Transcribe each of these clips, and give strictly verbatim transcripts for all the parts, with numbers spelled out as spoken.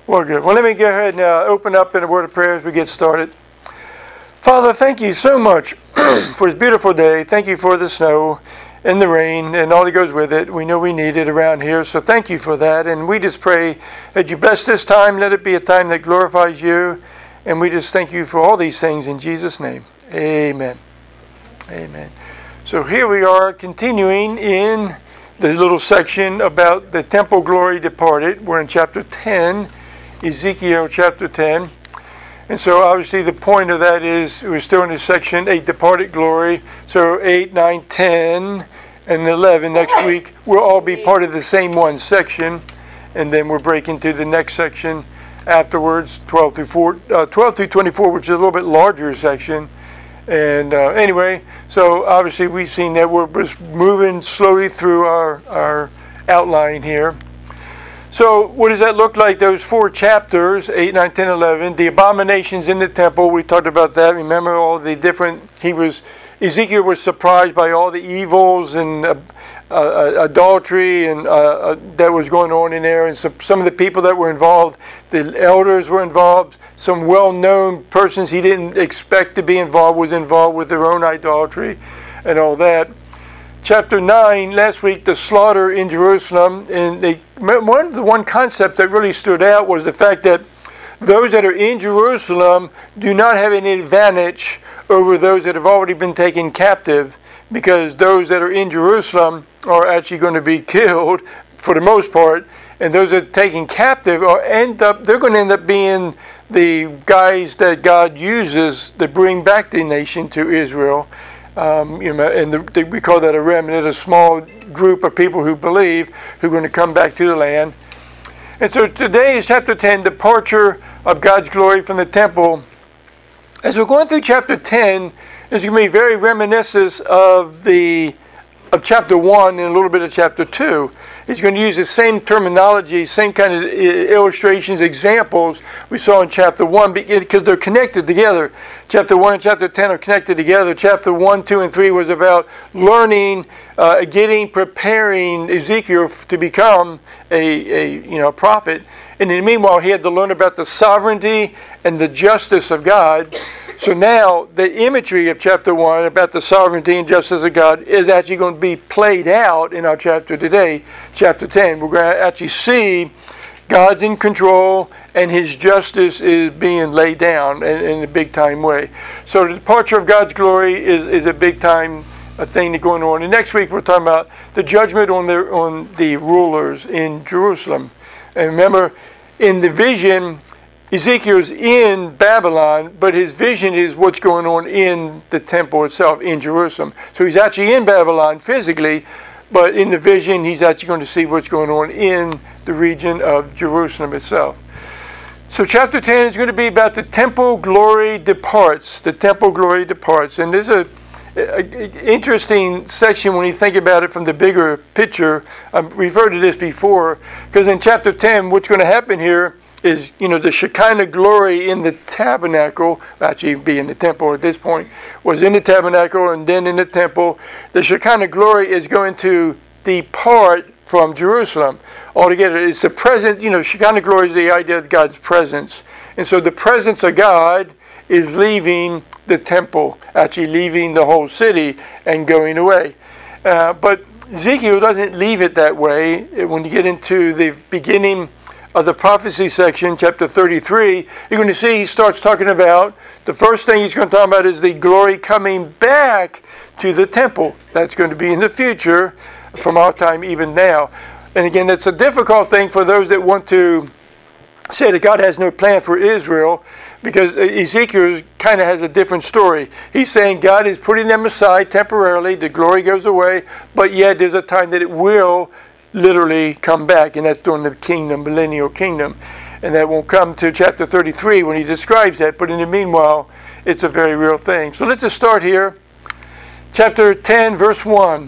Well, good. Well, let me go ahead and uh, open up in a word of prayer as we get started. Father, thank you so much for this beautiful day. Thank you for the snow and the rain and all that goes with it. We know we need it around here, so thank you for that. And we just pray that you bless this time. Let it be a time that glorifies you. And we just thank you for all these things in Jesus' name. Amen. Amen. So here we are continuing in the little section about the temple glory departed. We're in chapter ten, Ezekiel chapter ten. And so obviously the point of that is we're still in this section, a departed glory. So eight, nine, ten, and eleven next week will all be part of the same one section. And then we're breaking to the next section afterwards, twelve through four, uh, twelve through twenty-four, which is a little bit larger section. And uh, anyway, so obviously we've seen that we're just moving slowly through our, our outline here. So what does that look like? Those four chapters, eight, nine, ten, eleven, the abominations in the temple, we talked about that. Remember all the different, he was, Ezekiel was surprised by all the evils and uh, uh, adultery and uh, uh, that was going on in there. And so, some of the people that were involved, the elders were involved. Some well-known persons he didn't expect to be involved was involved with their own idolatry and all that. Chapter nine, last week, the slaughter in Jerusalem. And they, one, the one concept that really stood out was the fact that those that are in Jerusalem do not have any advantage over those that have already been taken captive, because those that are in Jerusalem are actually going to be killed for the most part, and those that are taken captive are end up they're going to end up being the guys that God uses to bring back the nation to Israel. Um, you know, and the, the, we call that a remnant, a small group of people who believe who are going to come back to the land. And so today is chapter ten, departure of God's glory from the temple. As we're going through chapter ten, it's going to be very reminiscent of the of chapter one and a little bit of chapter two. He's going to use the same terminology, same kind of illustrations, examples we saw in chapter one, because they're connected together. Chapter one and chapter ten are connected together. Chapter one, two, and three was about learning, uh, getting, preparing Ezekiel to become a, a you know prophet. And in the meanwhile, he had to learn about the sovereignty and the justice of God. So now the imagery of chapter one about the sovereignty and justice of God is actually going to be played out in our chapter today, chapter ten. We're going to actually see God's in control and his justice is being laid down in, in a big time way. So the departure of God's glory is, is a big time a thing that's going on. And next week we're talking about the judgment on the on the rulers in Jerusalem. And remember, in the vision, Ezekiel's in Babylon, but his vision is what's going on in the temple itself in Jerusalem. So he's actually in Babylon physically, but in the vision he's actually going to see what's going on in the region of Jerusalem itself. So chapter ten is going to be about the temple glory departs. The temple glory departs. And there's a, a, a interesting section when you think about it from the bigger picture. I've referred to this before, because in chapter ten, what's going to happen here is, you know, the Shekinah glory in the tabernacle, actually be in the temple at this point, was in the tabernacle and then in the temple. The Shekinah glory is going to depart from Jerusalem altogether. It's the present, you know, Shekinah glory is the idea of God's presence. And so the presence of God is leaving the temple, actually leaving the whole city and going away. Uh, but Ezekiel doesn't leave it that way. When you get into the beginning of the prophecy section, chapter thirty-three, you're going to see he starts talking about, the first thing he's going to talk about is the glory coming back to the temple. That's going to be in the future from our time even now. And again, it's a difficult thing for those that want to say that God has no plan for Israel, because Ezekiel kind of has a different story. He's saying God is putting them aside temporarily, the glory goes away, but yet there's a time that it will literally come back, and that's during the kingdom, millennial kingdom. And that won't come to chapter thirty-three when he describes that, but in the meanwhile, it's a very real thing. So let's just start here. Chapter ten, verse one.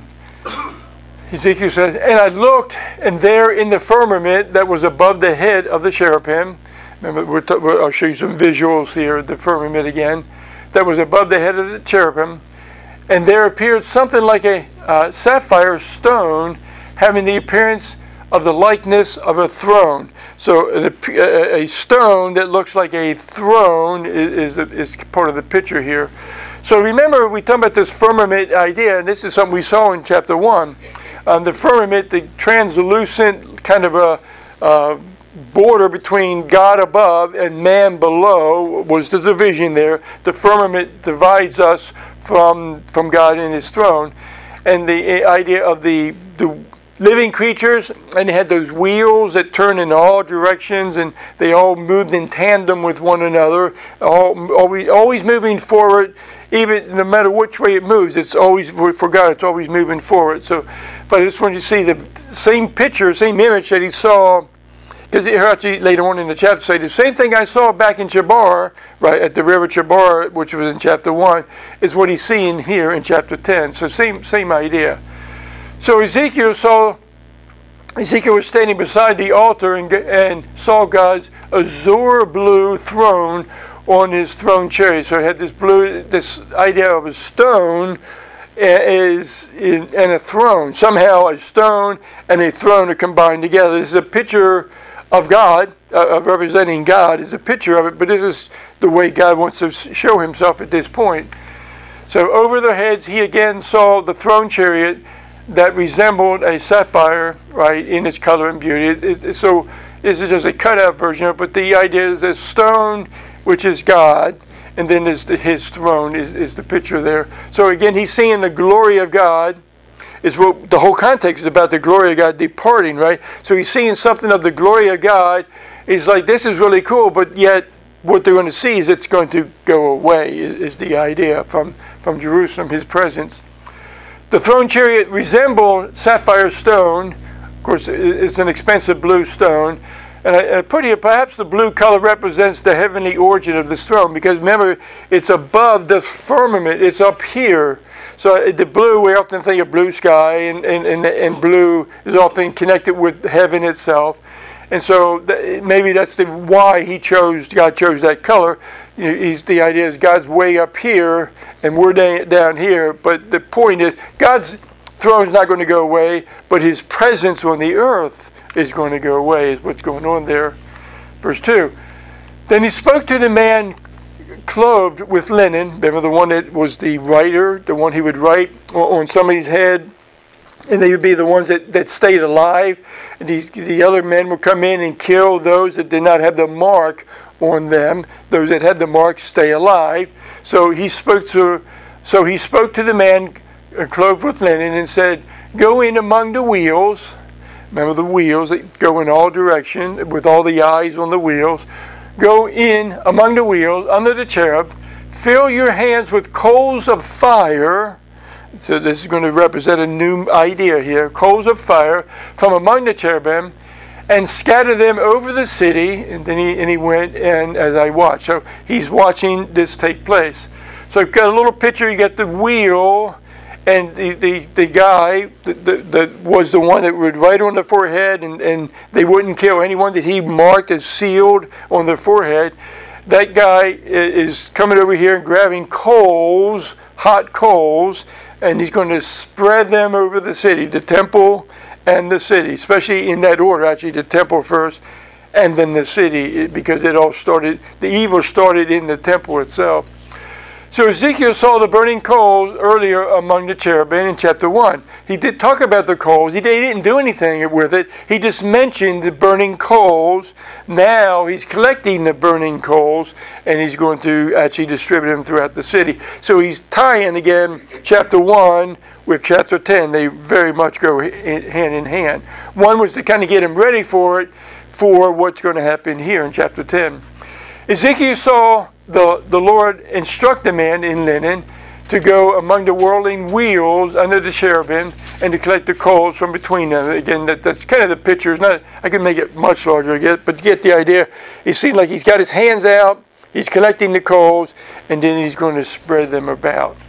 Ezekiel says, "And I looked, and there in the firmament that was above the head of the cherubim," remember, we're t- I'll show you some visuals here, the firmament again, that was above the head of the cherubim, and there appeared something like a uh, sapphire stone, having the appearance of the likeness of a throne. So the, a stone that looks like a throne is, is, is part of the picture here. So remember, we talked about this firmament idea, and this is something we saw in chapter one. Um, the firmament, the translucent kind of a uh, border between God above and man below was the division there. The firmament divides us from from God and His throne. And the idea of the, the living creatures, and they had those wheels that turn in all directions, and they all moved in tandem with one another, all, always, always moving forward, even no matter which way it moves, it's always, for God, it's always moving forward. So, but I just want you to see the same picture, same image that he saw, because here actually later on in the chapter say the same thing I saw back in Chebar, right, at the river Chebar, which was in chapter one, is what he's seeing here in chapter ten. So same same idea. So Ezekiel saw, Ezekiel was standing beside the altar and, and saw God's azure blue throne on his throne chariot. So it had this blue, this idea of a stone is in, and a throne. Somehow a stone and a throne are combined together. This is a picture of God, uh, of representing God, is a picture of it, but this is the way God wants to show himself at this point. So over their heads he again saw the throne chariot that resembled a sapphire, right, in its color and beauty. It, it, so this is just a cutout version of it, but the idea is a stone, which is God, and then is the, his throne is, is the picture there. So again, he's seeing the glory of God. Is what the whole context is about, the glory of God departing, right? So he's seeing something of the glory of God. He's like, this is really cool, but yet what they're going to see is it's going to go away, is, is the idea from, from Jerusalem, his presence. The throne chariot resembled sapphire stone. Of course, it's an expensive blue stone. And I, I put here, perhaps the blue color represents the heavenly origin of this throne, because remember, it's above the firmament, it's up here. So the blue, we often think of blue sky, and, and, and, and blue is often connected with heaven itself. And so th- maybe that's the why he chose, God chose that color. You know, he's, the idea is God's way up here, and we're down, down here. But the point is, God's throne is not going to go away, but his presence on the earth is going to go away, is what's going on there. Verse two. Then he spoke to the man clothed with linen. Remember the one that was the writer, the one he would write on somebody's head, and they would be the ones that, that stayed alive. And these, the other men would come in and kill those that did not have the mark on them. Those that had the mark stay alive. So he spoke to, so he spoke to the man clothed with linen and said, "Go in among the wheels." Remember the wheels that go in all directions with all the eyes on the wheels. Go in among the wheels, under the cherub, fill your hands with coals of fire. So this is going to represent a new idea here. Coals of fire from among the cherubim, and scatter them over the city. And then he, and he went, and as I watched. So he's watching this take place. So you've got a little picture, you got the wheel, and the, the, the guy that the, the, was the one that would write on the forehead, and, and they wouldn't kill anyone that he marked as sealed on their forehead. That guy is coming over here and grabbing coals, hot coals, and he's going to spread them over the city, the temple and the city, especially in that order, actually the temple first, and then the city, because it all started, the evil started in the temple itself. So Ezekiel saw the burning coals earlier among the cherubim in chapter one. He did talk about the coals. He didn't do anything with it. He just mentioned the burning coals. Now he's collecting the burning coals, and he's going to actually distribute them throughout the city. So he's tying again chapter one with chapter ten. They very much go hand in hand. One was to kind of get him ready for it, for what's going to happen here in chapter ten. Ezekiel saw the, the Lord instruct the man in linen to go among the whirling wheels under the cherubim and to collect the coals from between them. Again, that, that's kind of the picture. It's not, I can make it much larger, I guess, but you get the idea. It seems like he's got his hands out, he's collecting the coals, and then he's going to spread them about.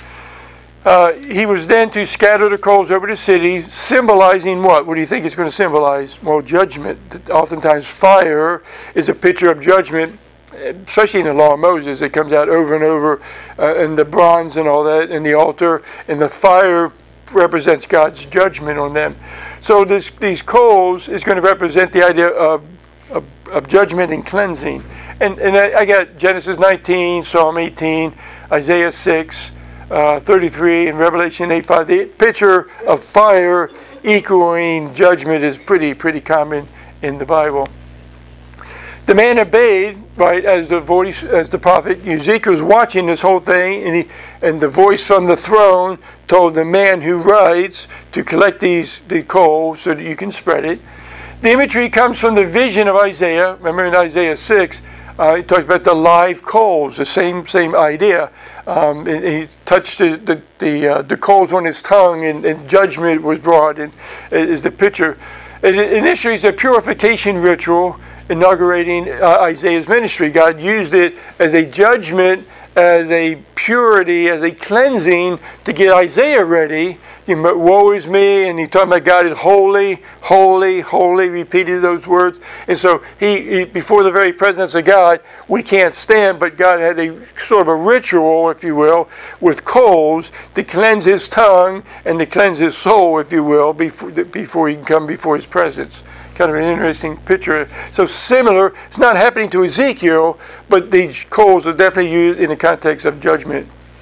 Uh, he was then to scatter the coals over the city, symbolizing what? What do you think it's going to symbolize? Well, judgment. Oftentimes fire is a picture of judgment, especially in the law of Moses. It comes out over and over, uh, and the bronze and all that, and the altar, and the fire represents God's judgment on them. So this, these coals is going to represent the idea of, of, of judgment and cleansing. And, and I, I got Genesis nineteen, Psalm eighteen, Isaiah six, uh, thirty-three, and Revelation eight five. The picture of fire echoing judgment is pretty, pretty common in the Bible. The man obeyed, right, as the voice, as the prophet. Ezekiel's watching this whole thing, and he, and the voice from the throne told the man who writes to collect these the coal so that you can spread it. The imagery comes from the vision of Isaiah. Remember in Isaiah six, uh, it talks about the live coals, the same same idea. Um, and he touched the the the, uh, the coals on his tongue, and, and judgment was brought. And is the picture. It, initially, it's a purification ritual inaugurating uh, Isaiah's ministry. God used it as a judgment, as a purity, as a cleansing to get Isaiah ready. You know, woe is me, and he talking about God is holy, holy, holy, repeated those words. And so he, he before the very presence of God, we can't stand, but God had a sort of a ritual, if you will, with coals to cleanse his tongue and to cleanse his soul, if you will, before, before he can come before his presence. Kind of an interesting picture. So similar, it's not happening to Ezekiel, but these coals are definitely used in the context of judgment.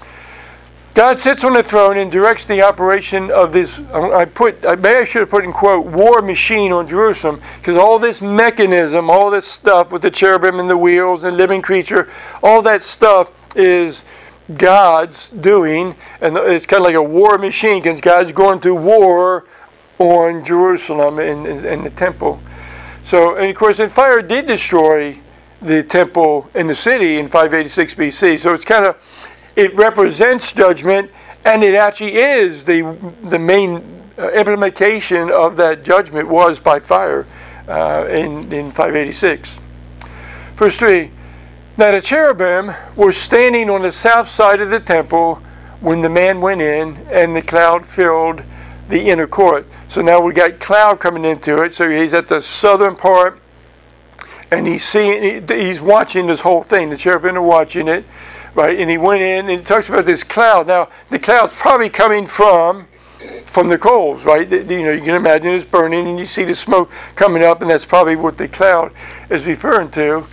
God sits on the throne and directs the operation of this, I put, maybe I should have put in quote, war machine on Jerusalem, because all this mechanism, all this stuff with the cherubim and the wheels and living creature, all that stuff is God's doing, and it's kind of like a war machine, because God's going to war on Jerusalem and, and, and the temple. So, and of course, and fire did destroy the temple and the city in five eighty-six B C. So it's kind of, it represents judgment, and it actually is the the main uh, implementation of that judgment was by fire uh, in, in five eighty-six. Verse three, now the cherubim were standing on the south side of the temple when the man went in, and the cloud filled the inner court. So now we got cloud coming into it. So he's at the southern part, and he's seeing, he's watching this whole thing. The cherubim are watching it, right? And he went in, and it talks about this cloud. Now the cloud's probably coming from from the coals, right? You know, you can imagine it's burning, and you see the smoke coming up, and that's probably what the cloud is referring to.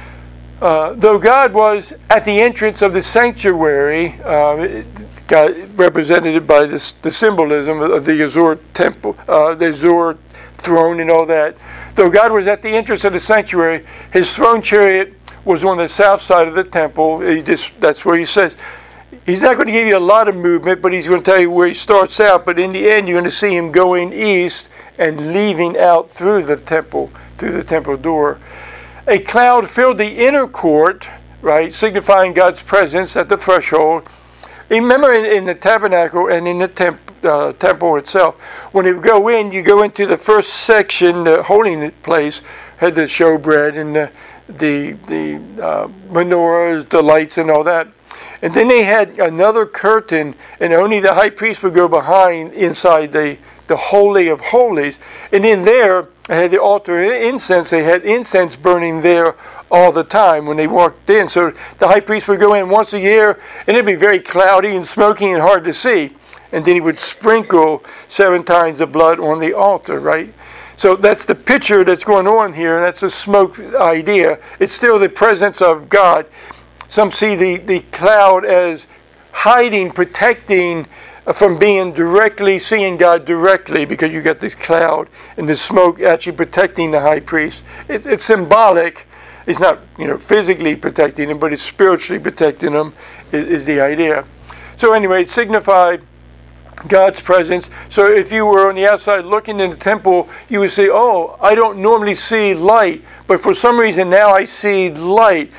Uh, though God was at the entrance of the sanctuary, uh, God, represented by this, the symbolism of the Azure temple, uh, the Azure throne and all that. Though God was at the entrance of the sanctuary, his throne chariot was on the south side of the temple. He just, that's where he says, he's not going to give you a lot of movement, but he's going to tell you where he starts out. But in the end, you're going to see him going east and leaving out through the temple, through the temple door. A cloud filled the inner court, right, signifying God's presence at the threshold. Remember in, in the tabernacle and in the temp, uh, temple itself, when you go in, you go into the first section, the holy place, had the showbread and the the, the uh, menorahs, the lights and all that. And then they had another curtain, and only the high priest would go behind inside the, the Holy of Holies. And in there, they had the altar of incense. They had incense burning there all the time when they walked in. So the high priest would go in once a year, and it'd be very cloudy and smoky and hard to see. And then he would sprinkle seven times the blood on the altar, right? So that's the picture that's going on here, and that's a smoke idea. It's still the presence of God. Some see the, the cloud as hiding, protecting from being directly, seeing God directly, because you got this cloud and the smoke actually protecting the high priest. It's, it's symbolic. It's not, you know, physically protecting him, but it's spiritually protecting him is, is the idea. So anyway, it signified God's presence. So if you were on the outside looking in the temple, you would say, oh, I don't normally see light, but for some reason now I see light.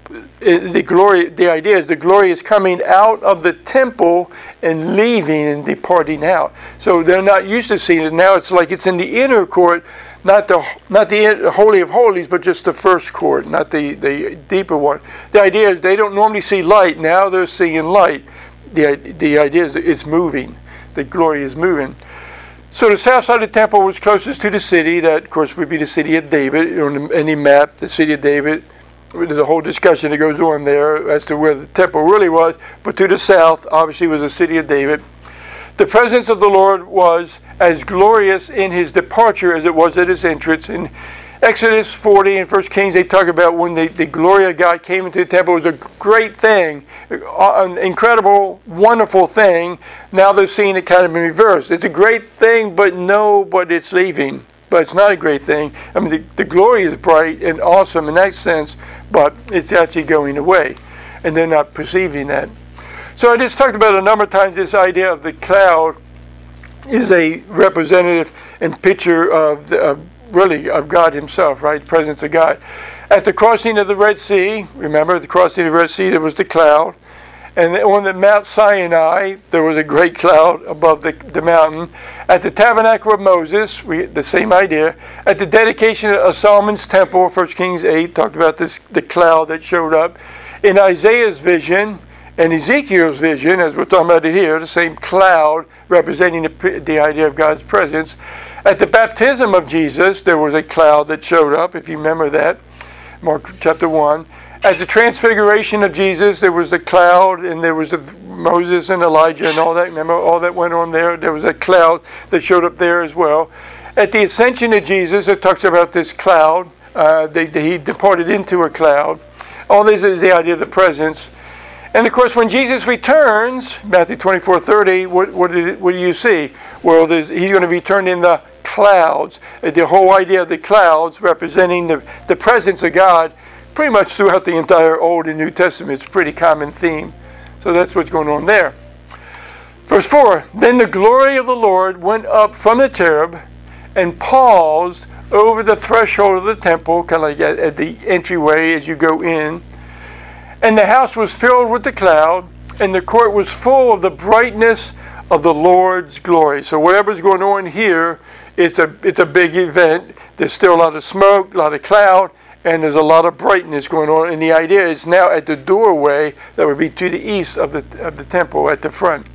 The glory, the idea is the glory is coming out of the temple and leaving and departing out. So they're not used to seeing it. Now it's like it's in the inner court, not the not the Holy of Holies, but just the first court, not the, the deeper one. The idea is they don't normally see light. Now they're seeing light. The, the idea is it's moving. The glory is moving. So the south side of the temple was closest to the city. That, of course, would be the city of David. On any map, the city of David. There's a whole discussion that goes on there as to where the temple really was. But to the south, obviously, was the city of David. The presence of the Lord was as glorious in his departure as it was at his entrance. In Exodus forty and First Kings, they talk about when the, the glory of God came into the temple. It was a great thing, an incredible, wonderful thing. Now they're seeing it kind of in reverse. It's a great thing, but no, but it's leaving. But it's not a great thing. I mean, the, the glory is bright and awesome in that sense, but it's actually going away, and they're not perceiving that. So I just talked about a number of times this idea of the cloud is a representative and picture of the of really of God himself, right? Presence of God. At the crossing of the Red Sea, remember the crossing of the Red Sea, there was the cloud. And on the Mount Sinai, there was a great cloud above the, the mountain. At the tabernacle of Moses, we, the same idea. At the dedication of Solomon's temple, First Kings eight, talked about this the cloud that showed up. In Isaiah's vision and Ezekiel's vision, as we're talking about it here, the same cloud representing the, the idea of God's presence. At the baptism of Jesus, there was a cloud that showed up, if you remember that, Mark chapter one. At the transfiguration of Jesus, there was a cloud, and there was a, Moses and Elijah and all that. Remember all that went on there? There was a cloud that showed up there as well. At the ascension of Jesus, it talks about this cloud. Uh, they, they, he departed into a cloud. All this is the idea of the presence. And of course, when Jesus returns, Matthew twenty-four thirty, what, what, did it, what do you see? Well, he's going to return in the clouds. The whole idea of the clouds representing the, the presence of God pretty much throughout the entire Old and New Testament. It's a pretty common theme. So that's what's going on there. Verse four, then the glory of the Lord went up from the cherub and paused over the threshold of the temple, kind of like at, at the entryway as you go in. And the house was filled with the cloud, and the court was full of the brightness of the Lord's glory. So whatever's going on here, it's a it's a big event. There's still a lot of smoke, a lot of cloud, and there's a lot of brightness going on. And the idea is now at the doorway that would be to the east of the of the temple at the front.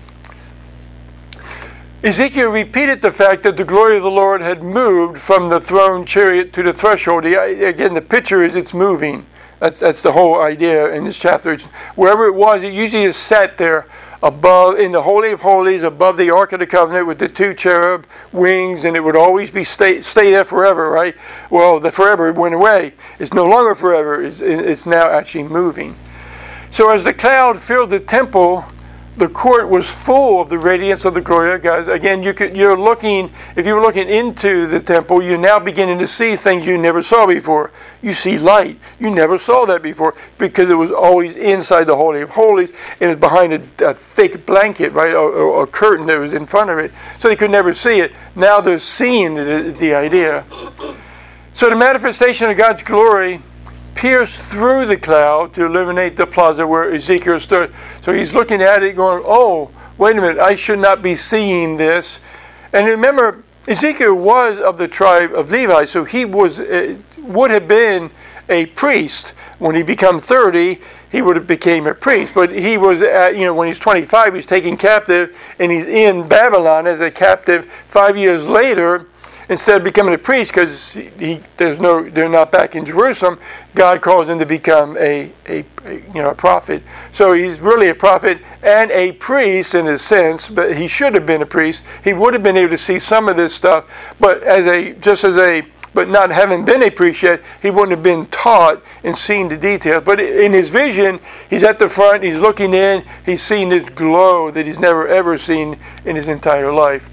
Ezekiel repeated the fact that the glory of the Lord had moved from the throne chariot to the threshold. The, again, the picture is it's moving. That's that's the whole idea in this chapter. It's, wherever it was, it usually is sat there above, in the Holy of Holies, above the Ark of the Covenant with the two cherub wings, and it would always be stay, stay there forever, right? Well, the forever went away. It's no longer forever. It's, it's now actually moving. So as the cloud filled the temple, the court was full of the radiance of the glory of God. Again, you could, you're looking, if you were looking into the temple, you're now beginning to see things you never saw before. You see light. You never saw that before because it was always inside the Holy of Holies and it's behind a, a thick blanket, right, or, or a curtain that was in front of it. So they could never see it. Now they're seeing the, the idea. So the manifestation of God's glory pierced through the cloud to illuminate the plaza where Ezekiel stood. So he's looking at it going, oh, wait a minute, I should not be seeing this. And remember, Ezekiel was of the tribe of Levi, so he was uh, would have been a priest. When he became thirty, he would have became a priest. But he was, at, you know, when he's twenty-five, he's taken captive, and he's in Babylon as a captive. Five years later, instead of becoming a priest, because he there's no they're not back in Jerusalem, God calls him to become a, a, a you know a prophet. So he's really a prophet and a priest in a sense, but he should have been a priest. He would have been able to see some of this stuff, but as a just as a but not having been a priest yet, he wouldn't have been taught and seen the details. But in his vision, he's at the front, he's looking in, he's seeing this glow that he's never ever seen in his entire life.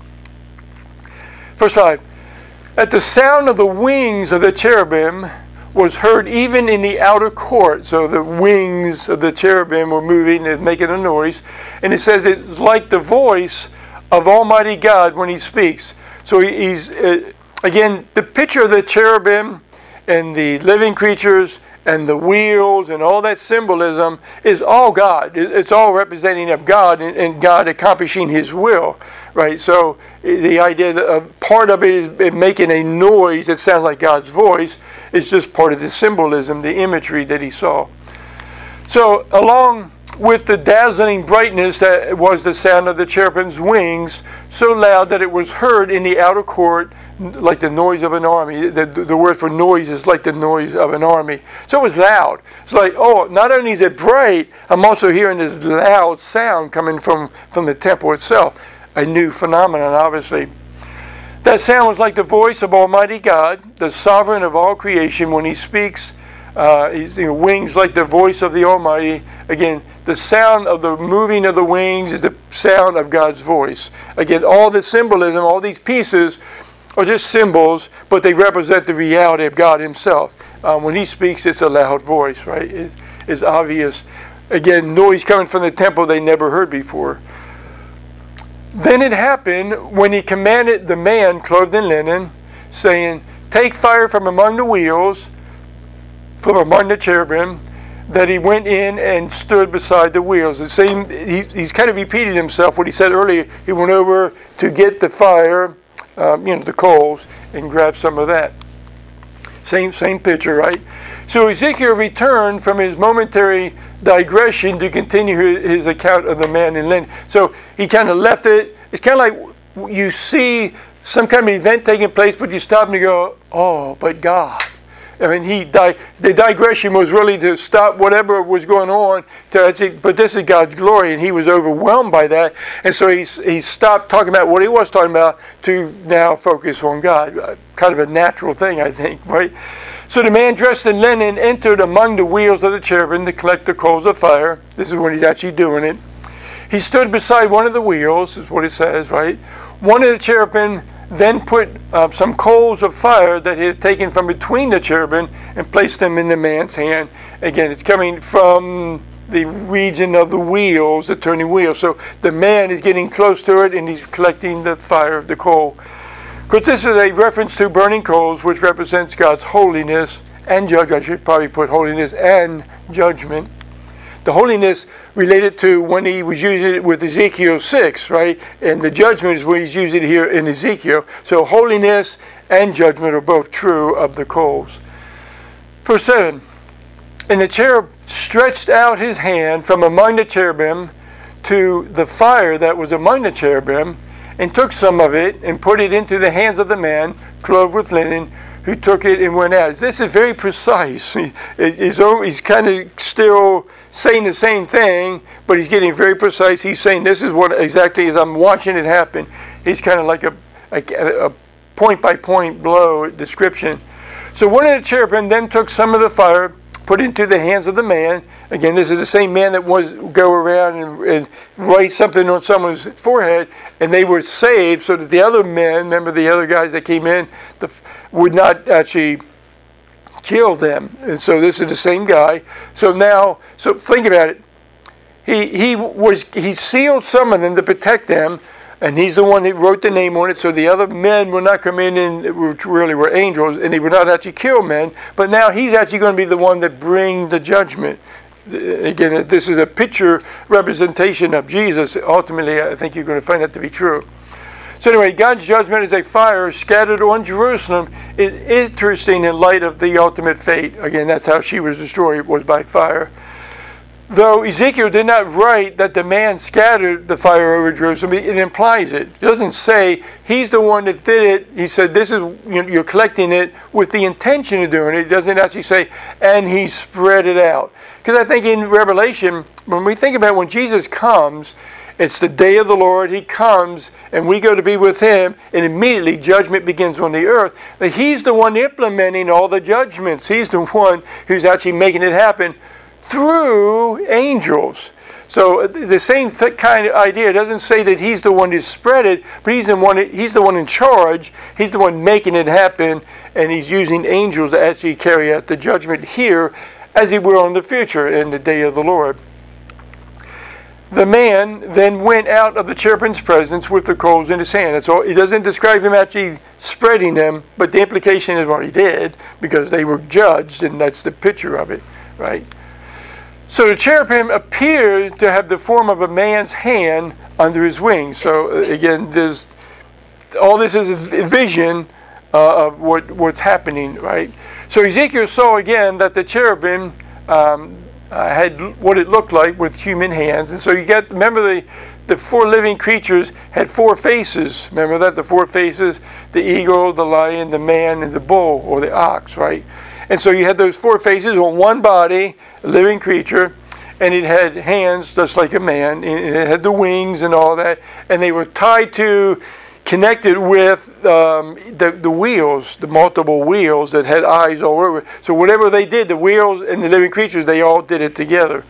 Verse five. At the sound of the wings of the cherubim was heard even in the outer court. So the wings of the cherubim were moving and making a noise. And it says it's like the voice of Almighty God when he speaks. So he's, uh, again, the picture of the cherubim and the living creatures and the wheels and all that symbolism is all God. It's all representing of God and, and God accomplishing his will, right? So the idea that uh, part of it is making a noise that sounds like God's voice is just part of the symbolism, the imagery that he saw. So along with the dazzling brightness that was the sound of the cherubim's wings, so loud that it was heard in the outer court like the noise of an army. The, the word for noise is like the noise of an army. So it was loud. It's like, oh, not only is it bright, I'm also hearing this loud sound coming from, from the temple itself. a new phenomenon, obviously. That sound was like the voice of Almighty God, the sovereign of all creation. When he speaks, uh, his you know, wings like the voice of the Almighty. Again, the sound of the moving of the wings is the sound of God's voice. Again, all this symbolism, all these pieces are just symbols, but they represent the reality of God himself. Um, when he speaks, it's a loud voice, right? It's, it's obvious. Again, noise coming from the temple they never heard before. Then it happened when he commanded the man clothed in linen, saying, take fire from among the wheels, from among the cherubim, that he went in and stood beside the wheels. The same, he, he's kind of repeated himself what he said earlier. He went over to get the fire, um, you know, the coals, and grabbed some of that. Same, same picture, right? So Ezekiel returned from his momentary digression to continue his account of the man in linen. So he kind of left it. It's kind of like you see some kind of event taking place, but you stop and you go, oh, but God. I mean, he di- the digression was really to stop whatever was going on, to actually, but this is God's glory, and he was overwhelmed by that. And so he, he stopped talking about what he was talking about to now focus on God. Kind of a natural thing, I think, right? So the man dressed in linen entered among the wheels of the cherubim to collect the coals of fire. This is when he's actually doing it. He stood beside one of the wheels, is what it says, right? One of the cherubim then put uh, some coals of fire that he had taken from between the cherubim and placed them in the man's hand. Again, it's coming from the region of the wheels, the turning wheels. So the man is getting close to it and he's collecting the fire of the coal. Because this is a reference to burning coals, which represents God's holiness and judgment. I should probably put holiness and judgment. The holiness related to when he was using it with Ezekiel six, right? And the judgment is when he's using it here in Ezekiel. So holiness and judgment are both true of the coals. Verse seven, and the cherub stretched out his hand from among the cherubim to the fire that was among the cherubim, and took some of it and put it into the hands of the man clothed with linen, who took it and went out. This is very precise. He, he's, he's kind of still saying the same thing, but he's getting very precise. He's saying this is what exactly as I'm watching it happen. He's kind of like a, a, a point-by-point blow description. So one of the cherubim then took some of the fire, put it into the hands of the man. Again, this is the same man that was go around and, and write something on someone's forehead, and they were saved so that the other men, remember the other guys that came in, the, would not actually kill them. And so this is the same guy. So now, so think about it. He he was he sealed some of them to protect them, and he's the one that wrote the name on it, so the other men will not come in, and which really were angels, and they would not actually kill men. But now he's actually going to be the one that brings the judgment. Again, this is a picture representation of Jesus. Ultimately, I think you're going to find that to be true. So anyway, God's judgment is a fire scattered on Jerusalem. It is interesting in light of the ultimate fate. Again, that's how she was destroyed, was by fire. Though Ezekiel did not write that the man scattered the fire over Jerusalem, it implies it. It doesn't say he's the one that did it. He said this is, you're collecting it with the intention of doing it. It doesn't actually say, and he spread it out. Because I think in Revelation, when we think about when Jesus comes, it's the day of the Lord. He comes and we go to be with him, and immediately judgment begins on the earth. But he's the one implementing all the judgments. He's the one who's actually making it happen through angels. So the same th- kind of idea. It doesn't say that he's the one who spread it, but he's the one. He's the one in charge. He's the one making it happen, and he's using angels to actually carry out the judgment here, as he will in the future in the day of the Lord. The man then went out of the cherubim's presence with the coals in his hand. That's all. He doesn't describe him actually spreading them, but the implication is what he did, because they were judged, and that's the picture of it, right? So the cherubim appeared to have the form of a man's hand under his wings. So again, there's all this is a vision uh, of what, what's happening, right? So Ezekiel saw again that the cherubim um, uh, had what it looked like with human hands. And so you get, remember the, the four living creatures had four faces. Remember that? The four faces, the eagle, the lion, the man, and the bull, or the ox, right? And so you had those four faces on one body, a living creature, and it had hands just like a man, and it had the wings and all that, and they were tied to, connected with um, the, the wheels, the multiple wheels that had eyes all over. So whatever they did, the wheels and the living creatures, they all did it together.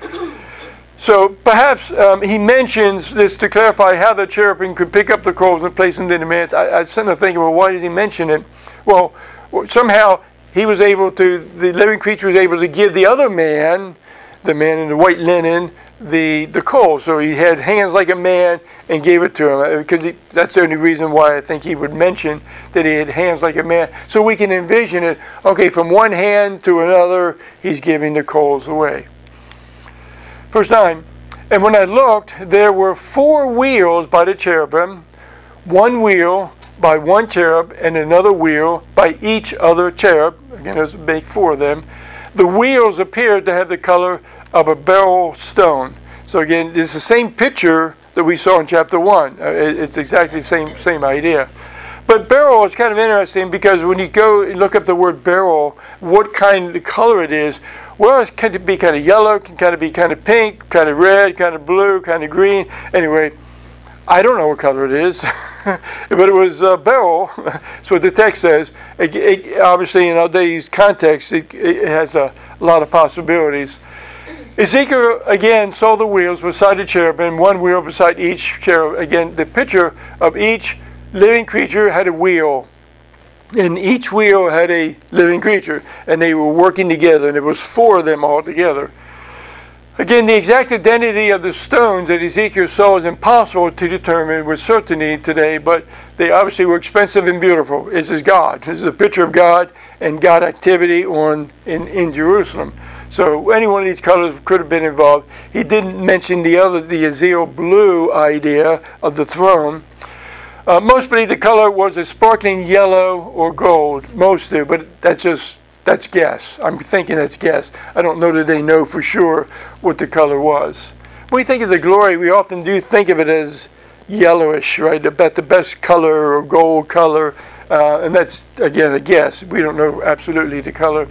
So perhaps um, he mentions this to clarify how the cherubim could pick up the coals and place them in the man's. I, I started thinking, well, why does he mention it? Well, somehow he was able to, the living creature was able to give the other man, the man in the white linen, the the coal. So he had hands like a man and gave it to him. Because he, that's the only reason why I think he would mention that he had hands like a man. So we can envision it, okay, from one hand to another, he's giving the coals away. Verse nine, and when I looked, there were four wheels by the cherubim, one wheel by one cherub, and another wheel by each other cherub. Again, there's make four of them. The wheels appeared to have the color of a beryl stone. So again, it's the same picture that we saw in chapter one. Uh, it, it's exactly the same same idea. But beryl is kind of interesting because when you go and look up the word beryl, what kind of color it is, well, it can be kind of yellow, can kind of be kind of pink, kind of red, kind of blue, kind of green. Anyway, I don't know what color it is, but it was uh, beryl. That's what the text says. It, it, obviously, in our day's context, it, it has a lot of possibilities. Ezekiel again saw the wheels beside the cherubim, one wheel beside each cherub. Again, the picture of each living creature had a wheel, and each wheel had a living creature, and they were working together, and there was four of them all together. Again, the exact identity of the stones that Ezekiel saw is impossible to determine with certainty today, but they obviously were expensive and beautiful. This is God. This is a picture of God and God activity on in, in Jerusalem. So any one of these colors could have been involved. He didn't mention the other, the azale blue idea of the throne. Uh, most believe the color was a sparkling yellow or gold. Most do, but that's just that's guess. I'm thinking that's guess. I don't know that they know for sure what the color was. When we think of the glory, we often do think of it as yellowish, right? About the best color or gold color, uh, and that's again a guess. We don't know absolutely the color.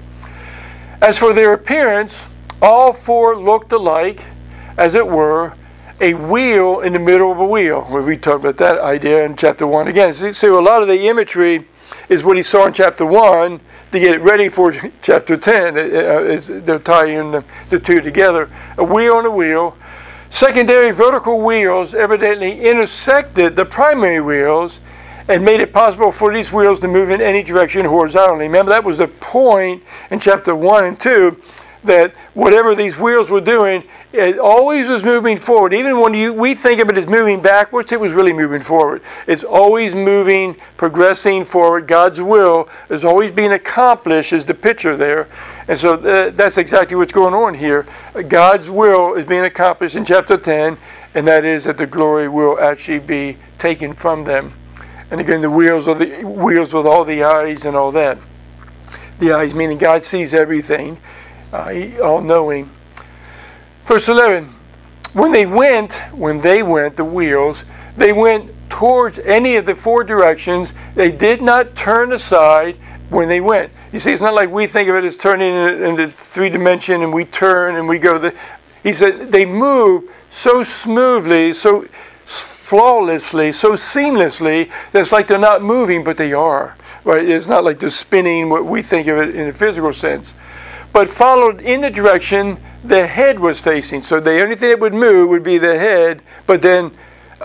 As for their appearance, all four looked alike, as it were, a wheel in the middle of a wheel. We talked about that idea in chapter one. Again, see, so a lot of the imagery is what he saw in chapter one to get it ready for chapter ten. Is they're tying the, the two together. A wheel and a wheel. Secondary vertical wheels evidently intersected the primary wheels and made it possible for these wheels to move in any direction horizontally. Remember, that was the point in chapter one and two, that whatever these wheels were doing, it always was moving forward. Even when you, we think of it as moving backwards, it was really moving forward. It's always moving, progressing forward. God's will is always being accomplished, is the picture there. And so th- that's exactly what's going on here. God's will is being accomplished in chapter ten, and that is that the glory will actually be taken from them. And again, the wheels are the wheels with all the eyes and all that. The eyes meaning God sees everything, uh, all-knowing. Verse eleven, when they went, when they went, the wheels, they went towards any of the four directions. They did not turn aside when they went. You see, it's not like we think of it as turning into three dimension and we turn and we go. The, he said they move so smoothly, so flawlessly, so seamlessly, that it's like they're not moving, but they are. Right? It's not like they're spinning what we think of it in a physical sense. But followed in the direction the head was facing. So the only thing that would move would be the head, but then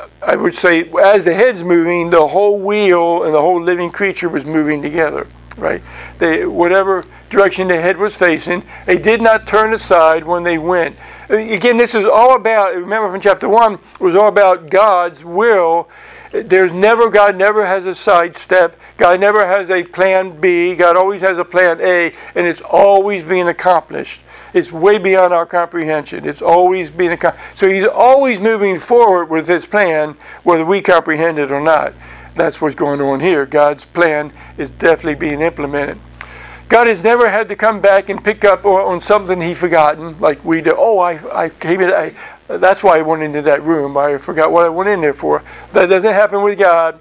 I would say as the head's moving, the whole wheel and the whole living creature was moving together. Right? They, whatever direction the head was facing, they did not turn aside when they went. Again, this is all about, remember from chapter one, it was all about God's will. There's never, God never has a sidestep. God never has a plan B. God always has a plan A, and it's always being accomplished. It's way beyond our comprehension. It's always being accomplished. So he's always moving forward with his plan, whether we comprehend it or not. That's what's going on here. God's plan is definitely being implemented. God has never had to come back and pick up on something he forgotten, like we do. Oh, I, I came in. I, that's why I went into that room. I forgot what I went in there for. That doesn't happen with God.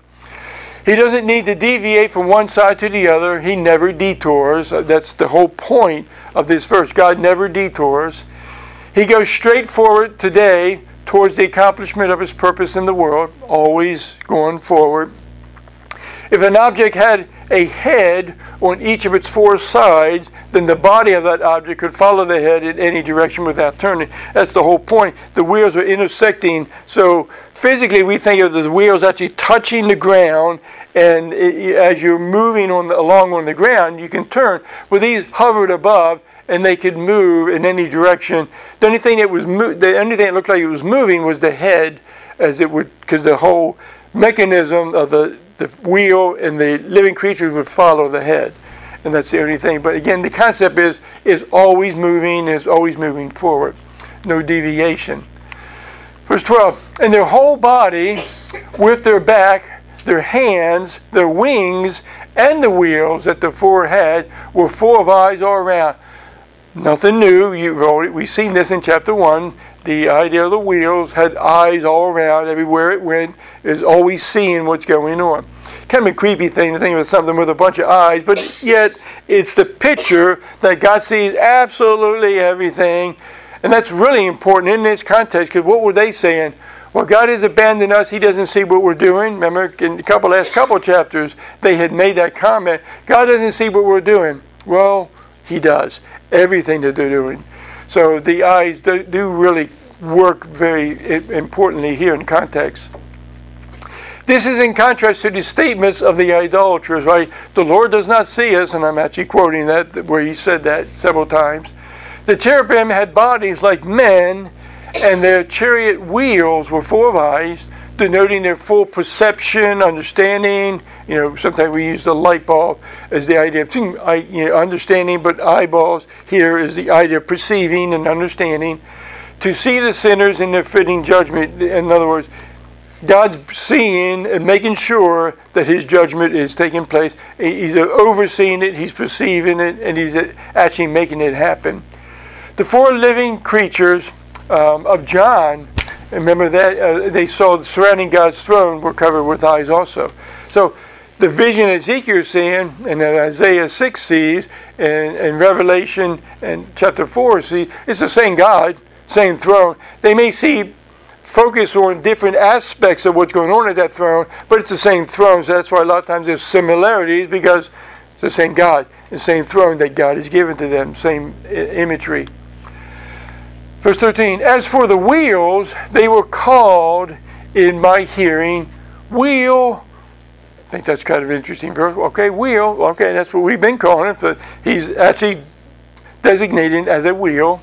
He doesn't need to deviate from one side to the other. He never detours. That's the whole point of this verse. God never detours. He goes straight forward today towards the accomplishment of his purpose in the world, always going forward. If an object had a head on each of its four sides, then the body of that object could follow the head in any direction without turning. That's the whole point. The wheels are intersecting. So physically we think of the wheels actually touching the ground, and it, as you're moving on the, along on the ground, you can turn. Well, these hovered above, and they could move in any direction. The only thing that was mo- the only thing that looked like it was moving was the head, as it would, because the whole mechanism of the the wheel and the living creatures would follow the head, and that's the only thing. But again, the concept is is always moving, is always moving forward, no deviation. Verse twelve, and their whole body, with their back, their hands, their wings, and the wheels that the four had, were full of eyes all around. Nothing new. You've already, we've seen this in chapter one. The idea of the wheels had eyes all around. Everywhere it went, is always seeing what's going on. Kind of a creepy thing to think of something with a bunch of eyes, but yet it's the picture that God sees absolutely everything. And that's really important in this context, because what were they saying? Well, God has abandoned us. He doesn't see what we're doing. Remember, in the couple, last couple chapters, they had made that comment. God doesn't see what we're doing. Well, He does. Everything that they're doing. So the eyes do, do really work very importantly here in context. This is in contrast to the statements of the idolaters, right? The Lord does not see us, and I'm actually quoting that, where He said that several times. The cherubim had bodies like men, and their chariot wheels were full of eyes, denoting their full perception, understanding. You know, sometimes we use the light bulb as the idea of you know, understanding, but eyeballs here is the idea of perceiving and understanding. To see the sinners in their fitting judgment. In other words, God's seeing and making sure that His judgment is taking place. He's overseeing it, He's perceiving it, and He's actually making it happen. The four living creatures um, of John, remember that uh, they saw surrounding God's throne were covered with eyes also. So the vision Ezekiel is seeing, and that Isaiah six sees, and, and Revelation and chapter four sees, it's the same God, same throne. They may see focus on different aspects of what's going on at that throne, but it's the same throne. So that's why a lot of times there's similarities, because it's the same God, the same throne that God has given to them, same I- imagery. Verse thirteen, as for the wheels, they were called in my hearing wheel. I think that's kind of an interesting verse. Okay, wheel. Okay, that's what we've been calling it, but he's actually designating as a wheel.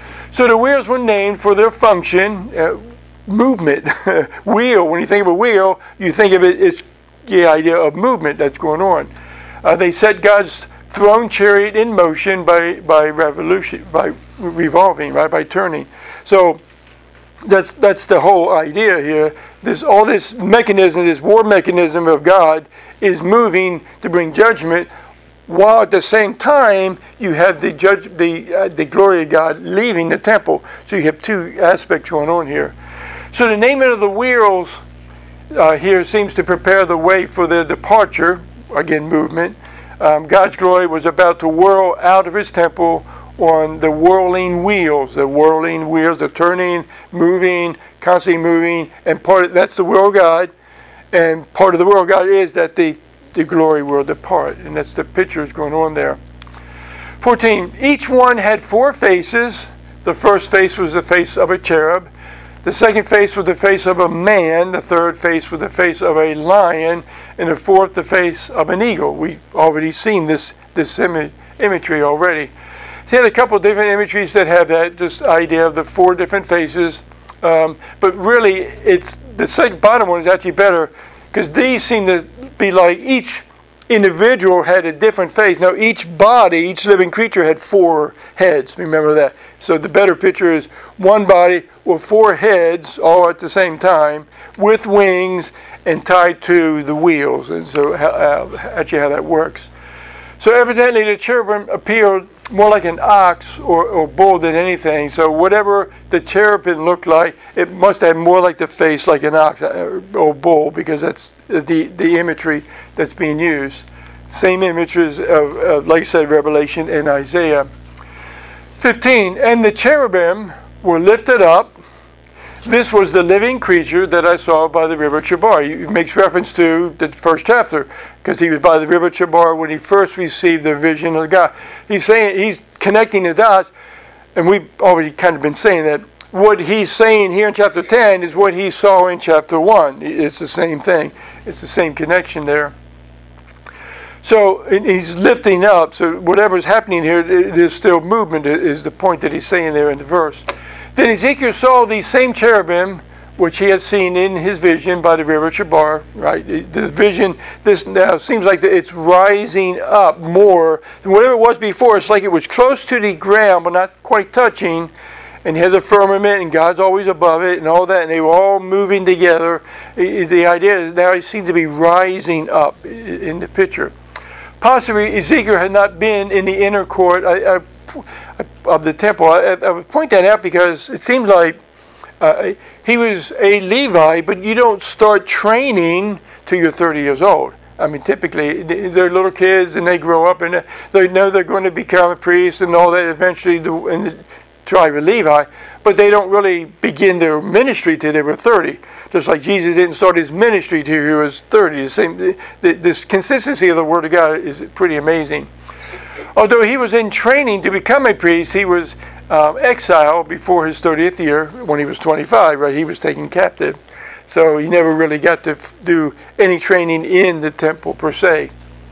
So the wheels were named for their function, uh, movement. Wheel, when you think of a wheel, you think of it, it's the idea of movement that's going on. Uh, they set God's throne chariot in motion by, by revolution, by revolving, right, by turning. So that's that's the whole idea here. This all this mechanism, this war mechanism of God is moving to bring judgment, while at the same time you have the judge, the uh, the glory of God leaving the temple. So you have two aspects going on here. So the naming of the wheels uh, here seems to prepare the way for their departure. Again, movement. Um, God's glory was about to whirl out of His temple on the whirling wheels, the whirling wheels, the turning, moving, constantly moving, and part of, that's the will of God, and part of the will of God is that the, the glory will depart, and that's the picture that's going on there. fourteen, each one had four faces. The first face was the face of a cherub. The second face was the face of a man. The third face was the face of a lion. And the fourth, the face of an eagle. We've already seen this, this im- imagery already. So you had a couple of different imageries that have that just idea of the four different faces. Um, but really, it's the second bottom one is actually better, because these seem to be like each individual had a different face. Now, each body, each living creature had four heads. Remember that. So the better picture is one body with four heads all at the same time, with wings and tied to the wheels. And so uh, actually how that works. So evidently the cherubim appeared more like an ox or, or bull than anything. So whatever the cherubim looked like, it must have more like the face like an ox or bull, because that's the, the imagery that's being used. Same images of, of, like I said, Revelation and Isaiah. fifteen, and the cherubim were lifted up. This was the living creature that I saw by the river Chebar. He makes reference to the first chapter because he was by the river Chebar when he first received the vision of God. He's saying, he's connecting the dots, and we've already kind of been saying that what he's saying here in chapter ten is what he saw in chapter one. It's the same thing. It's the same connection there. So he's lifting up. So whatever's happening here, there's still movement is the point that he's saying there in the verse. Then Ezekiel saw these same cherubim, which he had seen in his vision by the river Chebar. Right? This vision, this now seems like it's rising up more than whatever it was before. It's like it was close to the ground, but not quite touching. And he has a firmament, and God's always above it, and all that. And they were all moving together. The idea is now he seems to be rising up in the picture. Possibly Ezekiel had not been in the inner court I, I, of the temple. I, I would point that out because it seems like uh, he was a Levi, but you don't start training till you're thirty years old. I mean, typically they're little kids and they grow up and they know they're going to become a priest and all that eventually the, in the tribe of Levi, but they don't really begin their ministry till they were thirty. Just like Jesus didn't start his ministry till he was thirty. The same, the, this consistency of the Word of God is pretty amazing. Although he was in training to become a priest, he was um, exiled before his thirtieth year when he was twenty-five, right? He was taken captive. So he never really got to f- do any training in the temple per se.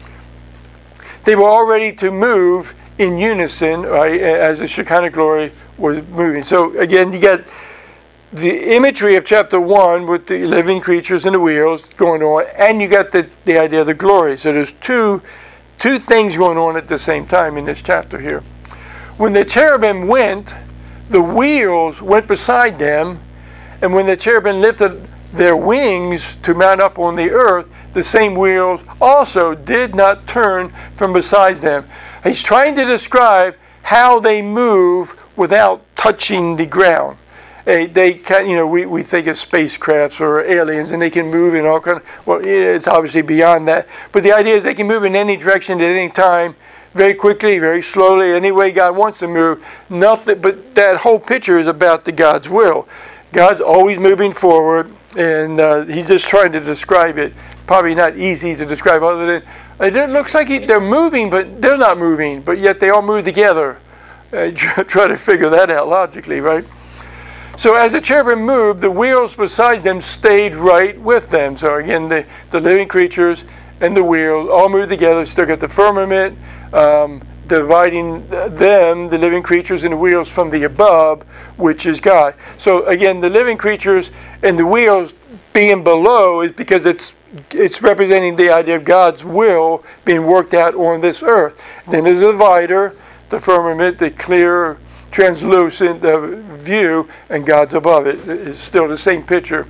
They were all ready to move in unison, right, as the Shekinah glory was moving. So again, you got the imagery of chapter one with the living creatures and the wheels going on, and you got the, the idea of the glory. So there's two two things going on at the same time in this chapter here. When the cherubim went, the wheels went beside them, and when the cherubim lifted their wings to mount up on the earth, the same wheels also did not turn from beside them. He's trying to describe how they move without touching the ground. They, they can, you know, we, we think of spacecrafts or aliens, and they can move in all kind of, well, it's obviously beyond that. But the idea is they can move in any direction at any time, very quickly, very slowly, any way God wants to move. Nothing, but that whole picture is about the God's will. God's always moving forward, and uh, he's just trying to describe it. Probably not easy to describe other than, it looks like they're moving, but they're not moving, but yet they all move together. Uh, try to figure that out logically, right? So as the cherubim moved, the wheels beside them stayed right with them. So again, the, the living creatures and the wheels all moved together, still got the firmament, um, dividing them, the living creatures and the wheels, from the above, which is God. So again, the living creatures and the wheels being below is because it's it's representing the idea of God's will being worked out on this earth. Then there's a divider, the firmament, the clear, translucent uh, view, and God's above it. It's still the same picture.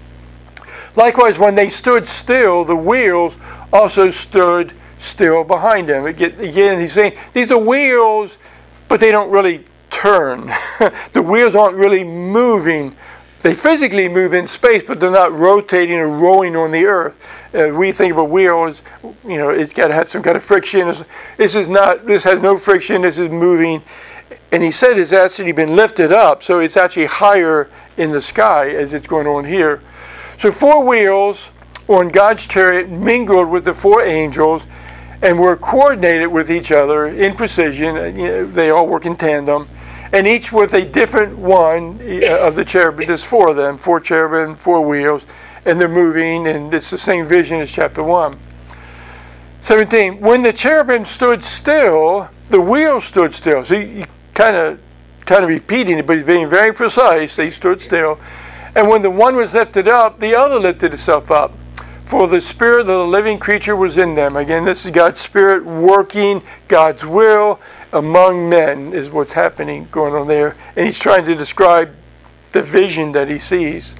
Likewise, when they stood still, the wheels also stood still behind them. Again, he's saying these are wheels, but they don't really turn. The wheels aren't really moving. They physically move in space, but they're not rotating or rolling on the earth. Uh, we think of a wheel as, you know, it's got to have some kind of friction. This is not. This has no friction. This is moving. And he said it's actually been lifted up, so it's actually higher in the sky as it's going on here. So four wheels on God's chariot mingled with the four angels and were coordinated with each other in precision. You know, they all work in tandem. And each with a different one of the cherubim. There's four of them, four cherubim, four wheels, and they're moving, and it's the same vision as chapter one. seventeen, when the cherubim stood still, the wheels stood still. So you kind of kind of repeating it, but he's being very precise. They stood still. And when the one was lifted up, the other lifted itself up. For the spirit of the living creature was in them. Again, this is God's spirit working God's will among men is what's happening, going on there. And he's trying to describe the vision that he sees.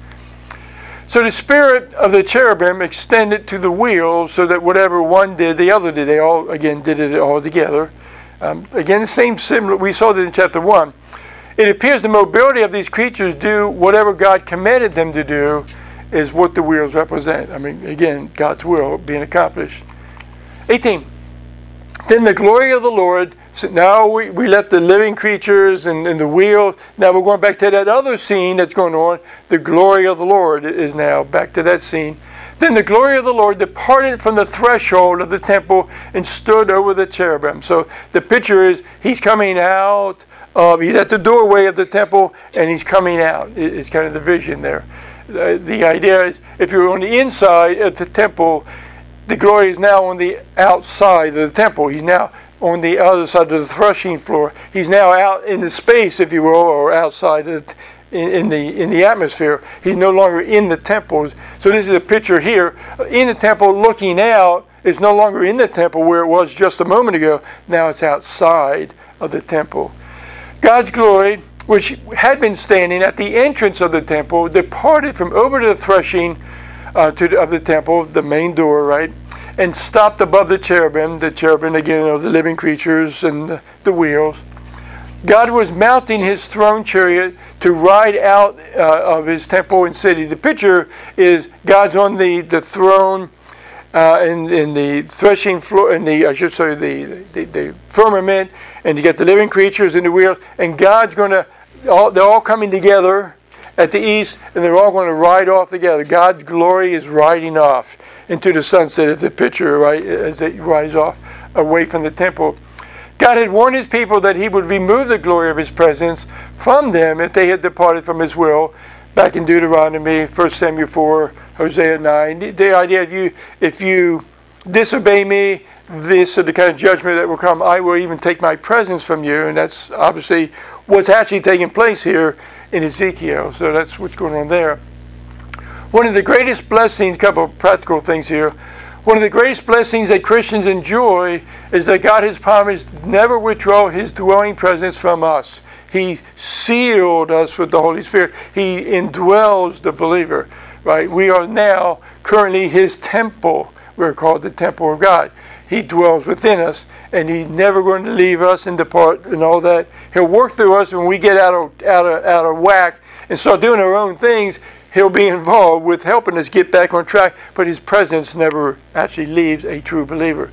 So the spirit of the cherubim extended to the wheels so that whatever one did, the other did. They all, again, did it all together. Um, again, the same similar, we saw that in chapter one. It appears the mobility of these creatures do whatever God commanded them to do is what the wheels represent. I mean, again, God's will being accomplished. eighteen. Then the glory of the Lord, so now we, we left the living creatures and, and the wheels. Now we're going back to that other scene that's going on. The glory of the Lord is now back to that scene. Then the glory of the Lord departed from the threshold of the temple and stood over the cherubim. So the picture is he's coming out, of, he's at the doorway of the temple and he's coming out. It's kind of the vision there. Uh, the idea is if you're on the inside of the temple, the glory is now on the outside of the temple. He's now on the other side of the threshing floor. He's now out in the space, if you will, or outside of the, in, in the in the atmosphere. He's no longer in the temple. So this is a picture here. In the temple, looking out, is no longer in the temple where it was just a moment ago. Now it's outside of the temple. God's glory, which had been standing at the entrance of the temple, departed from over to the threshing Uh, to the, of the temple, the main door, right, and stopped above the cherubim. The cherubim, again, are the living creatures and the, the wheels. God was mounting his throne chariot to ride out uh, of his temple and city. The picture is God's on the, the throne uh, in, in the threshing floor, in the, I should say, the, the, the firmament, and you get the living creatures and the wheels, and God's going to, all, they're all coming together at the east, and they're all going to ride off together. God's glory is riding off into the sunset of the picture, right, as it rides off away from the temple. God had warned his people that he would remove the glory of his presence from them if they had departed from his will. Back in Deuteronomy, First Samuel four, Hosea nine. The idea of you, if you disobey me, this is the kind of judgment that will come. I will even take my presence from you, and that's obviously what's actually taking place here in Ezekiel. So that's what's going on there. One of the greatest blessings, a couple of practical things here. One of the greatest blessings that Christians enjoy is that God has promised to never withdraw his dwelling presence from us. He sealed us with the Holy Spirit. He indwells the believer, right? We are now currently his temple. We're called the temple of God. He dwells within us, and he's never going to leave us and depart and all that. He'll work through us when we get out of out of out of whack and start doing our own things. He'll be involved with helping us get back on track, but his presence never actually leaves a true believer.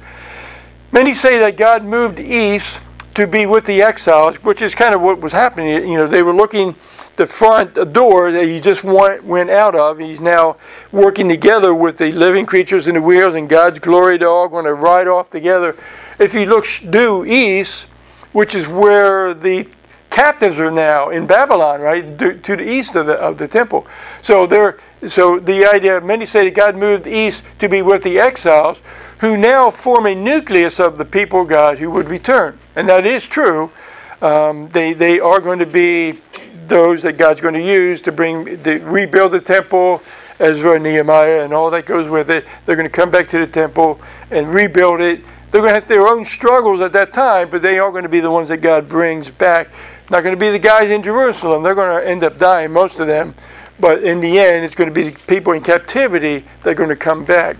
Many say that God moved east to be with the exiles, which is kind of what was happening. You know, they were looking the front door that he just went, went out of. He's now working together with the living creatures and the wheels, and God's glory. They're all going to ride off together. If you look due east, which is where the captives are now in Babylon, right, to the east of the of the temple. So there, so the idea, many say that God moved east to be with the exiles, who now form a nucleus of the people of God who would return, and that is true. Um, they they are going to be those that God's going to use to bring to rebuild the temple, Ezra and Nehemiah and all that goes with it. They're going to come back to the temple and rebuild it. They're going to have their own struggles at that time, but they are going to be the ones that God brings back. Not going to be the guys in Jerusalem. They're going to end up dying, most of them. But in the end, it's going to be the people in captivity that are going to come back.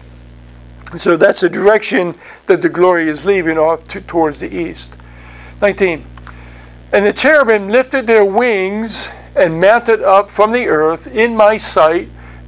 So that's the direction that the glory is leaving off to, towards the east. nineteen. And the cherubim lifted their wings and mounted up from the earth in my sight.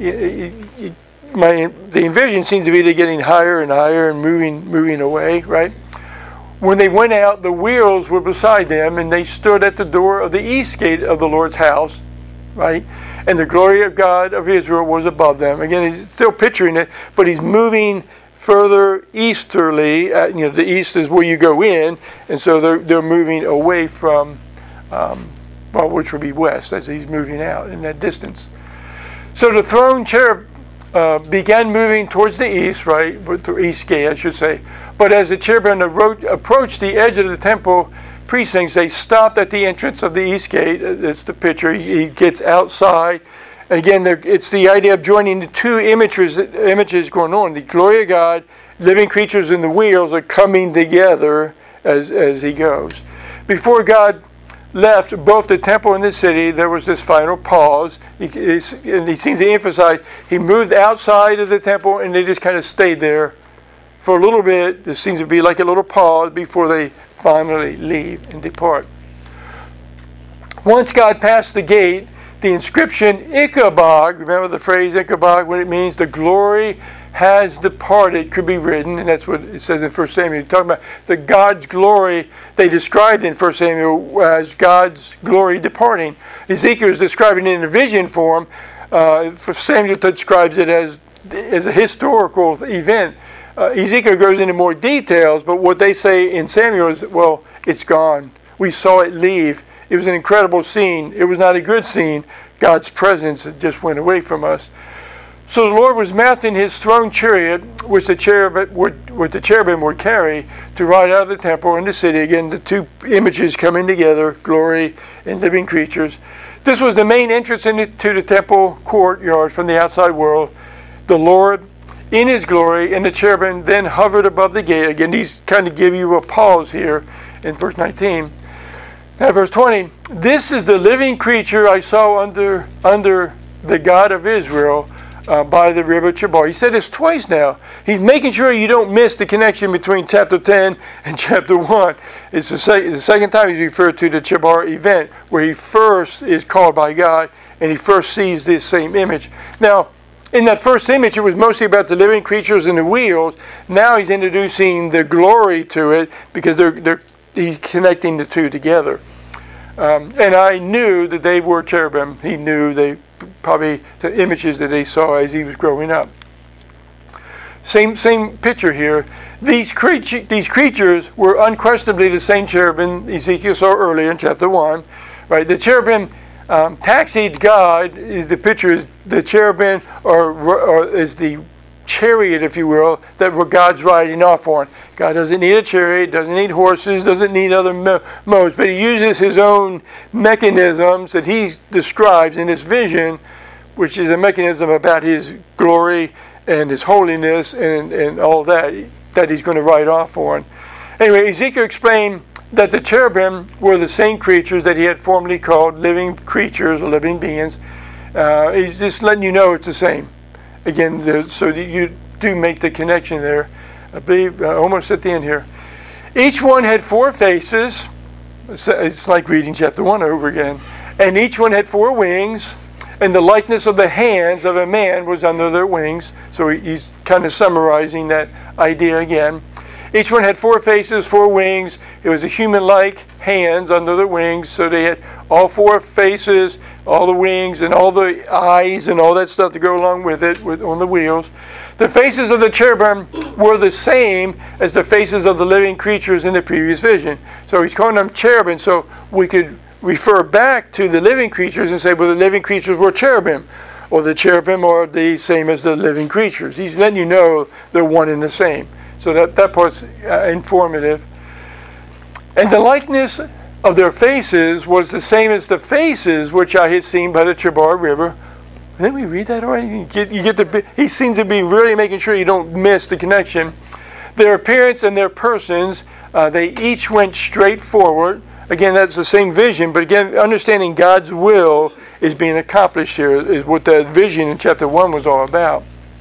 My, the envision seems to be they're getting higher and higher and moving moving away, right? When they went out, the wheels were beside them, and they stood at the door of the east gate of the Lord's house, right? And the glory of God of Israel was above them. Again, he's still picturing it, but he's moving further easterly. Uh, you know, the east is where you go in, and so they're they're moving away from, um, well, which would be west as he's moving out in that distance. So the throne cherub uh, began moving towards the east, right, the east gate, I should say. But as the cherubim approached the edge of the temple precincts, they stopped at the entrance of the east gate. That's the picture. He gets outside. Again, it's the idea of joining the two images, images going on. The glory of God, living creatures in the wheels are coming together as, as he goes. Before God left both the temple and the city, there was this final pause. He, and he seems to emphasize, he moved outside of the temple and they just kind of stayed there for a little bit. There seems to be like a little pause before they finally leave and depart. Once God passed the gate, the inscription Ichabod, remember the phrase Ichabod, what it means? The glory has departed could be written, and that's what it says in First Samuel. Talking about the God's glory, they described in First Samuel as God's glory departing. Ezekiel is describing it in a vision form. Uh, for Samuel describes it as, as a historical event. Uh, Ezekiel goes into more details, but what they say in Samuel is, well, it's gone. We saw it leave. It was an incredible scene. It was not a good scene. God's presence just went away from us. So the Lord was mounting his throne chariot, which the cherubim would, which the cherubim would carry to ride out of the temple in the city. Again, the two images coming together, glory and living creatures. This was the main entrance into the temple courtyard from the outside world. The Lord, in his glory, and the cherubim then hovered above the gate. Again, these kind of give you a pause here in verse nineteen. Now, verse twenty. This is the living creature I saw under under the God of Israel uh, by the river Chebar. He said this twice now. He's making sure you don't miss the connection between chapter ten and chapter one. It's the, sec- the second time he's referred to the Chebar event, where he first is called by God and he first sees this same image. Now, in that first image, it was mostly about the living creatures and the wheels. Now he's introducing the glory to it because they're, they're, he's connecting the two together. Um, and I knew that they were cherubim. He knew they probably the images that he saw as he was growing up. Same same picture here. These, creature, these creatures were unquestionably the same cherubim Ezekiel saw earlier in chapter one. Right? The cherubim Um, taxied God, is the picture is the cherubim or, or is the chariot, if you will, that God's riding off on. God doesn't need a chariot, doesn't need horses, doesn't need other mo- modes, but he uses his own mechanisms that he describes in his vision, which is a mechanism about his glory and his holiness and, and all that, that he's going to ride off on. Anyway, Ezekiel explained that the cherubim were the same creatures that he had formerly called living creatures or living beings. Uh, he's just letting you know it's the same. Again, so that you do make the connection there. I believe uh, almost at the end here. Each one had four faces. It's, it's like reading chapter one over again. And each one had four wings. And the likeness of the hands of a man was under their wings. So he, he's kind of summarizing that idea again. Each one had four faces, four wings. It was a human-like hands under the wings. So they had all four faces, all the wings, and all the eyes, and all that stuff to go along with it with, on the wheels. The faces of the cherubim were the same as the faces of the living creatures in the previous vision. So he's calling them cherubim. So we could refer back to the living creatures and say, well, the living creatures were cherubim. Or the cherubim are the same as the living creatures. He's letting you know they're one and the same. So that, that part's uh, informative. And the likeness of their faces was the same as the faces which I had seen by the Chebar River. Didn't we read that already? You get, you get the, he seems to be really making sure you don't miss the connection. Their appearance and their persons, uh, they each went straight forward. Again, that's the same vision, but again, understanding God's will is being accomplished here, is what the vision in chapter one was all about.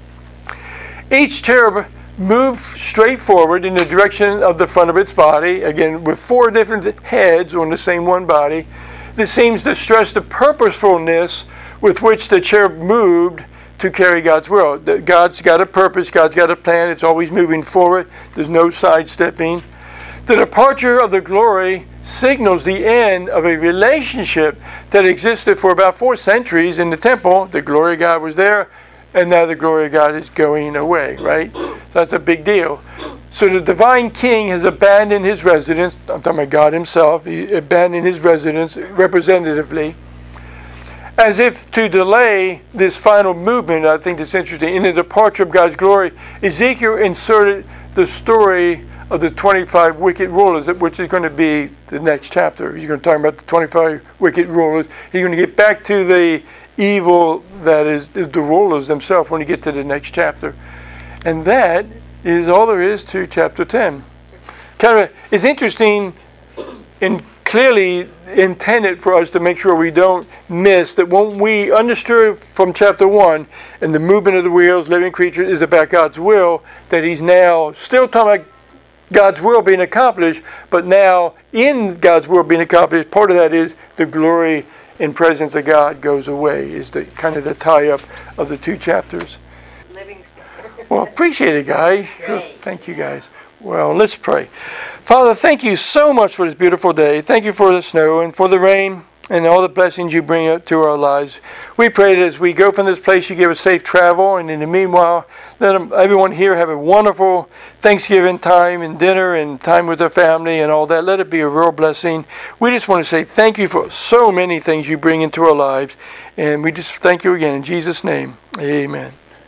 Each cherub moved straight forward in the direction of the front of its body, again with four different heads on the same one body. This seems to stress the purposefulness with which the cherub moved to carry God's will. God's got a purpose, God's got a plan, it's always moving forward, there's no sidestepping. The departure of the glory signals the end of a relationship that existed for about four centuries in the temple. The glory of God was there, and now the glory of God is going away, right? So that's a big deal. So the divine king has abandoned his residence. I'm talking about God himself. He abandoned his residence representatively. As if to delay this final movement, I think that's interesting. In the departure of God's glory, Ezekiel inserted the story of the twenty-five wicked rulers, which is going to be the next chapter. He's going to talk about the twenty-five wicked rulers. He's going to get back to the evil that is the rulers themselves when you get to the next chapter. And that is all there is to chapter ten. Kind of it's interesting and clearly intended for us to make sure we don't miss that when we understood from chapter one and the movement of the wheels, living creatures is about God's will, that he's now still talking about God's will being accomplished, but now in God's will being accomplished, part of that is the glory and presence of God goes away, is the kind of the tie-up of the two chapters. Living. Well, appreciate it, guys. Thank you, guys. Well, let's pray. Father, thank you so much for this beautiful day. Thank you for the snow and for the rain and all the blessings you bring up to our lives. We pray that as we go from this place, you give us safe travel. And in the meanwhile, let everyone here have a wonderful Thanksgiving time and dinner and time with their family and all that. Let it be a real blessing. We just want to say thank you for so many things you bring into our lives. And we just thank you again in Jesus' name. Amen.